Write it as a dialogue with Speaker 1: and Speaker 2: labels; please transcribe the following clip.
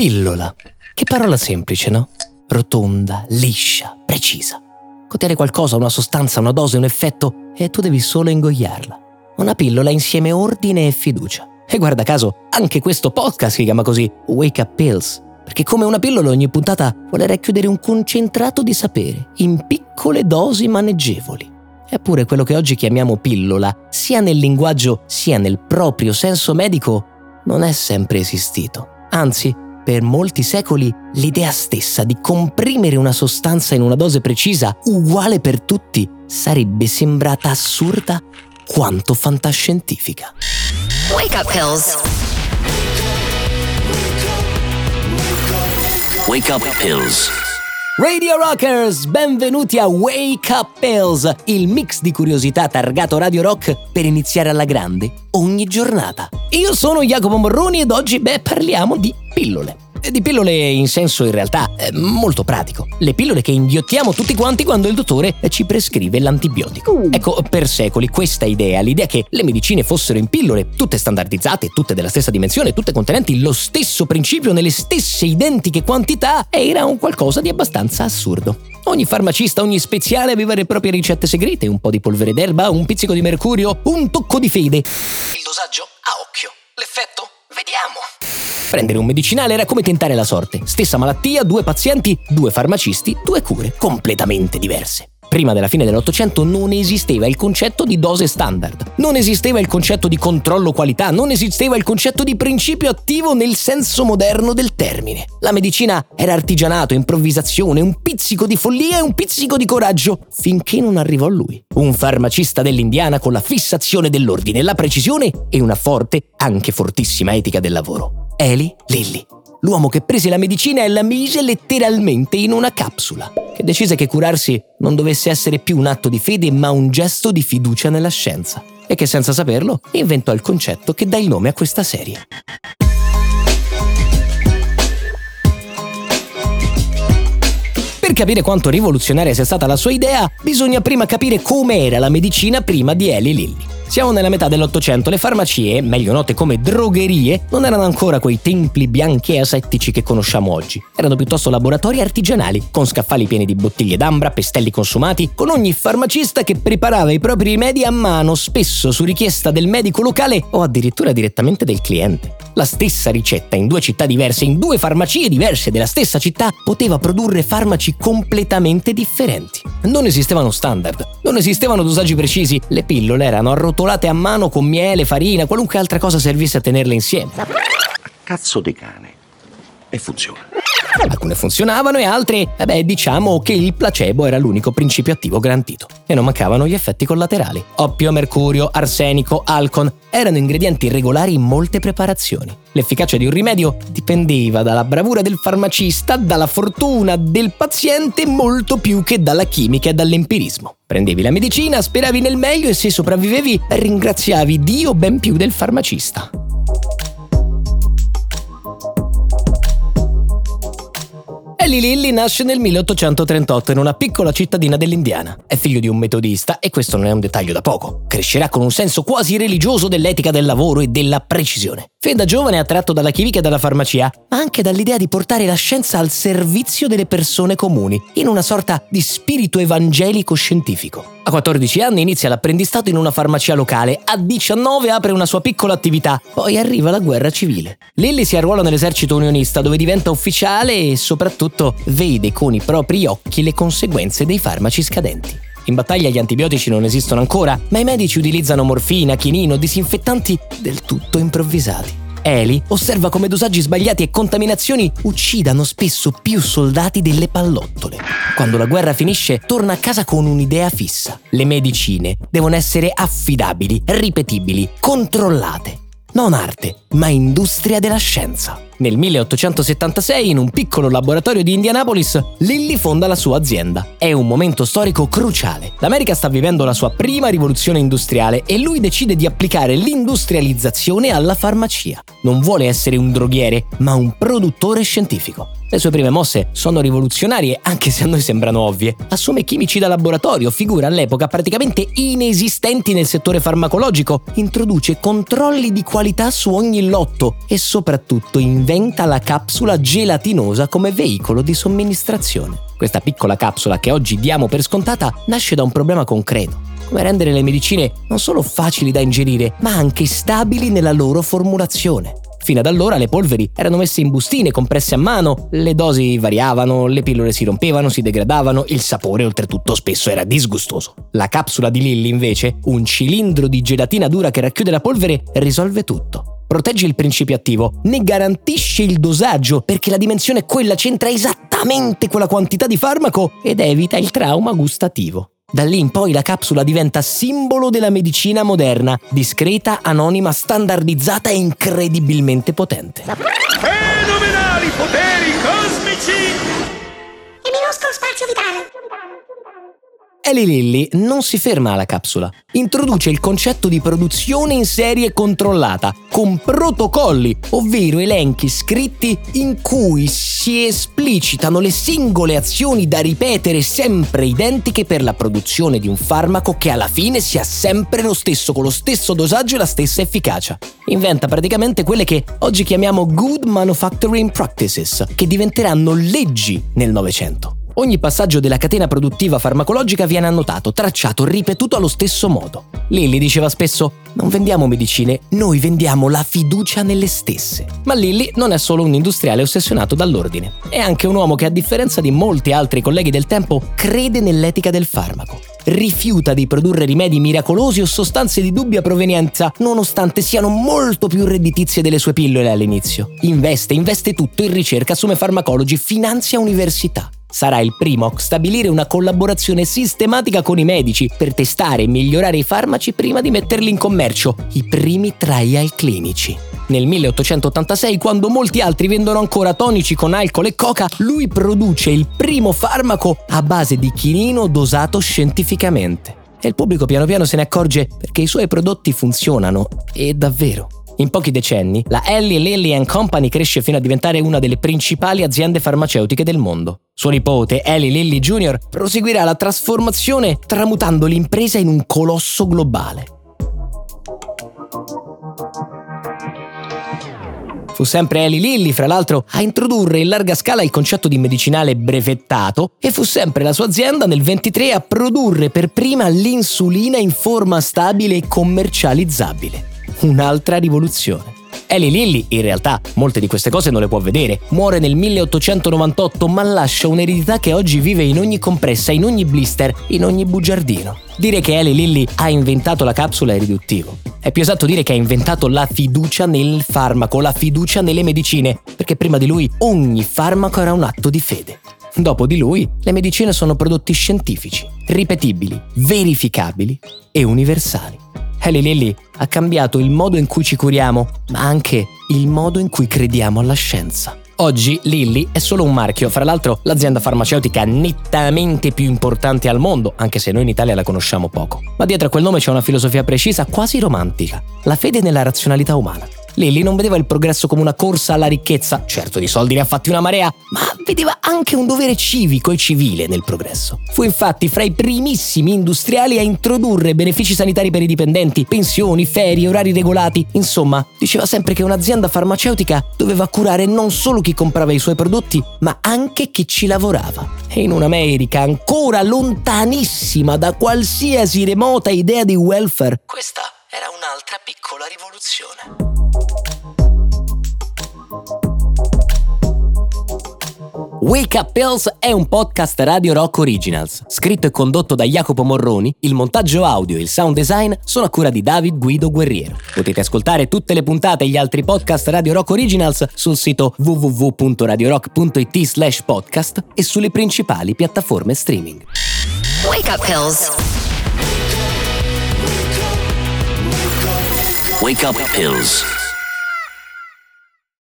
Speaker 1: Pillola. Che parola semplice, no? Rotonda, liscia, precisa. Contiene qualcosa, una sostanza, una dose, un effetto e tu devi solo ingoiarla. Una pillola insieme ordine e fiducia. E guarda caso, anche questo podcast si chiama così, Wake Up Pills. Perché come una pillola ogni puntata vuole racchiudere un concentrato di sapere, in piccole dosi maneggevoli. Eppure quello che oggi chiamiamo pillola, sia nel linguaggio sia nel proprio senso medico, non è sempre esistito. Anzi, per molti secoli l'idea stessa di comprimere una sostanza in una dose precisa, uguale per tutti, sarebbe sembrata assurda quanto fantascientifica.
Speaker 2: Wake Up Pills.
Speaker 3: Wake Up Pills.
Speaker 1: Radio Rockers, benvenuti a Wake Up Pills, il mix di curiosità targato Radio Rock per iniziare alla grande ogni giornata. Io sono Jacopo Morroni ed oggi parliamo di pillole. Di pillole in senso in realtà molto pratico. Le pillole che inghiottiamo tutti quanti quando il dottore ci prescrive l'antibiotico. Ecco, per secoli questa idea, l'idea che le medicine fossero in pillole, tutte standardizzate, tutte della stessa dimensione, tutte contenenti lo stesso principio nelle stesse identiche quantità, era un qualcosa di abbastanza assurdo. Ogni farmacista, ogni speziale aveva le proprie ricette segrete, un po' di polvere d'erba, un pizzico di mercurio, un tocco di fede. Il dosaggio a occhio, l'effetto vediamo. Prendere un medicinale era come tentare la sorte. Stessa malattia, 2 pazienti, 2 farmacisti, 2 cure completamente diverse. Prima della fine dell'Ottocento non esisteva il concetto di dose standard, non esisteva il concetto di controllo qualità, non esisteva il concetto di principio attivo nel senso moderno del termine. La medicina era artigianato, improvvisazione, un pizzico di follia e un pizzico di coraggio, finché non arrivò lui. Un farmacista dell'Indiana con la fissazione dell'ordine, la precisione e una forte, anche fortissima etica del lavoro. Eli Lilly. L'uomo che prese la medicina e la mise letteralmente in una capsula, che decise che curarsi non dovesse essere più un atto di fede ma un gesto di fiducia nella scienza, e che senza saperlo inventò il concetto che dà il nome a questa serie. Per capire quanto rivoluzionaria sia stata la sua idea, bisogna prima capire come era la medicina prima di Eli Lilly. Siamo nella metà dell'Ottocento, le farmacie, meglio note come drogherie, non erano ancora quei templi bianchi e asettici che conosciamo oggi. Erano piuttosto laboratori artigianali, con scaffali pieni di bottiglie d'ambra, pestelli consumati, con ogni farmacista che preparava i propri rimedi a mano, spesso su richiesta del medico locale o addirittura direttamente del cliente. La stessa ricetta in 2 città diverse, in 2 farmacie diverse della stessa città, poteva produrre farmaci completamente differenti. Non esistevano standard, non esistevano dosaggi precisi, le pillole erano arrotolate a mano con miele, farina, qualunque altra cosa servisse a tenerle insieme.
Speaker 3: Cazzo di cane. E funziona.
Speaker 1: Alcune funzionavano e altre, diciamo che il placebo era l'unico principio attivo garantito. E non mancavano gli effetti collaterali. Oppio, mercurio, arsenico, alcol erano ingredienti regolari in molte preparazioni. L'efficacia di un rimedio dipendeva dalla bravura del farmacista, dalla fortuna del paziente, molto più che dalla chimica e dall'empirismo. Prendevi la medicina, speravi nel meglio e se sopravvivevi ringraziavi Dio ben più del farmacista. Eli Lilly nasce nel 1838 in una piccola cittadina dell'Indiana. È figlio di un metodista e questo non è un dettaglio da poco. Crescerà con un senso quasi religioso dell'etica del lavoro e della precisione. Fin da giovane è attratto dalla chimica e dalla farmacia, ma anche dall'idea di portare la scienza al servizio delle persone comuni, in una sorta di spirito evangelico scientifico. A 14 anni inizia l'apprendistato in una farmacia locale, a 19 apre una sua piccola attività, poi arriva la guerra civile. Lilly si arruola nell'esercito unionista dove diventa ufficiale e soprattutto vede con i propri occhi le conseguenze dei farmaci scadenti. In battaglia gli antibiotici non esistono ancora, ma i medici utilizzano morfina, chinino, disinfettanti del tutto improvvisati. Eli osserva come dosaggi sbagliati e contaminazioni uccidano spesso più soldati delle pallottole. Quando la guerra finisce, torna a casa con un'idea fissa. Le medicine devono essere affidabili, ripetibili, controllate. Non arte, ma industria della scienza. Nel 1876, in un piccolo laboratorio di Indianapolis, Lilly fonda la sua azienda. È un momento storico cruciale. L'America sta vivendo la sua prima rivoluzione industriale e lui decide di applicare l'industrializzazione alla farmacia. Non vuole essere un droghiere, ma un produttore scientifico. Le sue prime mosse sono rivoluzionarie, anche se a noi sembrano ovvie. Assume chimici da laboratorio, figura all'epoca praticamente inesistenti nel settore farmacologico, introduce controlli di qualità su ogni lotto e soprattutto inventa la capsula gelatinosa come veicolo di somministrazione. Questa piccola capsula che oggi diamo per scontata nasce da un problema concreto: come rendere le medicine non solo facili da ingerire, ma anche stabili nella loro formulazione. Fino ad allora le polveri erano messe in bustine, compresse a mano, le dosi variavano, le pillole si rompevano, si degradavano, il sapore oltretutto spesso era disgustoso. La capsula di Lilly invece, un cilindro di gelatina dura che racchiude la polvere, risolve tutto. Protegge il principio attivo, ne garantisce il dosaggio perché la dimensione è quella, c'entra esattamente quella quantità di farmaco ed evita il trauma gustativo. Da lì in poi la capsula diventa simbolo della medicina moderna, discreta, anonima, standardizzata e incredibilmente potente.
Speaker 4: Fenomenali poteri cosmici!
Speaker 5: E minuscolo spazio vitale.
Speaker 1: Eli Lilly non si ferma alla capsula. Introduce il concetto di produzione in serie controllata, con protocolli, ovvero elenchi scritti in cui si esplicitano le singole azioni da ripetere sempre identiche per la produzione di un farmaco che alla fine sia sempre lo stesso, con lo stesso dosaggio e la stessa efficacia. Inventa praticamente quelle che oggi chiamiamo Good Manufacturing Practices, che diventeranno leggi nel Novecento. Ogni passaggio della catena produttiva farmacologica viene annotato, tracciato, ripetuto allo stesso modo. Lilly diceva spesso: non vendiamo medicine, noi vendiamo la fiducia nelle stesse. Ma Lilly non è solo un industriale ossessionato dall'ordine. È anche un uomo che, a differenza di molti altri colleghi del tempo, crede nell'etica del farmaco. Rifiuta di produrre rimedi miracolosi o sostanze di dubbia provenienza, nonostante siano molto più redditizie delle sue pillole all'inizio. Investe tutto in ricerca, assume farmacologi, finanzia università. Sarà il primo a stabilire una collaborazione sistematica con i medici per testare e migliorare i farmaci prima di metterli in commercio, i primi trial clinici. Nel 1886, quando molti altri vendono ancora tonici con alcol e coca, lui produce il primo farmaco a base di chinino dosato scientificamente. E il pubblico piano piano se ne accorge perché i suoi prodotti funzionano, e davvero. In pochi decenni, la Eli Lilly & Company cresce fino a diventare una delle principali aziende farmaceutiche del mondo. Suo nipote, Eli Lilly Jr., proseguirà la trasformazione tramutando l'impresa in un colosso globale. Fu sempre Eli Lilly, fra l'altro, a introdurre in larga scala il concetto di medicinale brevettato e fu sempre la sua azienda nel 23 a produrre per prima l'insulina in forma stabile e commercializzabile. Un'altra rivoluzione. Eli Lilly, in realtà, molte di queste cose non le può vedere. Muore nel 1898, ma lascia un'eredità che oggi vive in ogni compressa, in ogni blister, in ogni bugiardino. Dire che Eli Lilly ha inventato la capsula è riduttivo. È più esatto dire che ha inventato la fiducia nel farmaco, la fiducia nelle medicine, perché prima di lui ogni farmaco era un atto di fede. Dopo di lui, le medicine sono prodotti scientifici, ripetibili, verificabili e universali. Eli Lilly ha cambiato il modo in cui ci curiamo, ma anche il modo in cui crediamo alla scienza. Oggi Lilly è solo un marchio, fra l'altro l'azienda farmaceutica nettamente più importante al mondo, anche se noi in Italia la conosciamo poco. Ma dietro a quel nome c'è una filosofia precisa, quasi romantica: la fede nella razionalità umana. Lilly non vedeva il progresso come una corsa alla ricchezza, certo di soldi ne ha fatti una marea, ma vedeva anche un dovere civico e civile nel progresso. Fu infatti fra i primissimi industriali a introdurre benefici sanitari per i dipendenti, pensioni, ferie, orari regolati. Insomma, diceva sempre che un'azienda farmaceutica doveva curare non solo chi comprava i suoi prodotti, ma anche chi ci lavorava. E in un'America ancora lontanissima da qualsiasi remota idea di welfare, questa era un'altra piccola rivoluzione. Wake Up Pills è un podcast Radio Rock Originals, scritto e condotto da Jacopo Morroni. Il montaggio audio e il sound design sono a cura di David Guido Guerriero. Potete ascoltare tutte le puntate e gli altri podcast Radio Rock Originals sul sito www.radiorock.it/podcast e sulle principali piattaforme streaming.
Speaker 2: Wake Up Pills.
Speaker 3: Wake Up Pills.